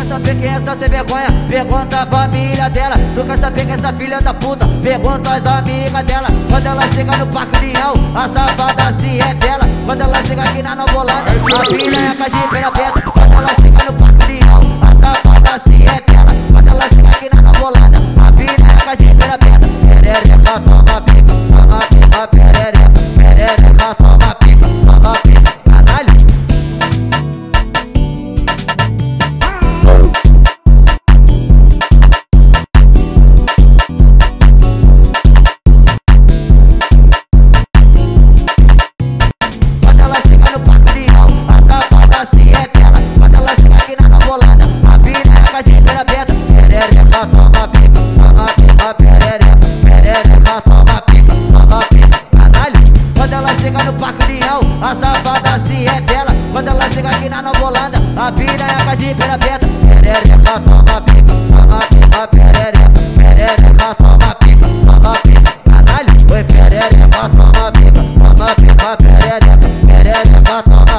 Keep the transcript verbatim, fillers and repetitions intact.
quer saber quem é essa sem vergonha? Pergunta a família dela. Tu quer saber quem é essa filha da puta? Pergunta as amigas dela. Quando ela chega no Parque União, a safada se revela. Quando ela chega aqui na Nova Holanda, a piranha com a jipeira aberta. Quando ela chega no Parque União, a safada se revela. Quando ela chega aqui na Nova Holanda, a piranha com a jipeira aberta. Perereca, toma pica, toma pica, perereca. Perereca, toma pica, toma pica, caralho. A safada se revela. Quando ela chega aqui na Nova Holanda, a piranha com a jipeira aberta. Perereca, toma pica, toma pica, perereca. Perereca, toma pica, toma pica, caralho. Oi, perereca, toma pica, toma pica, perereca. Perereca, toma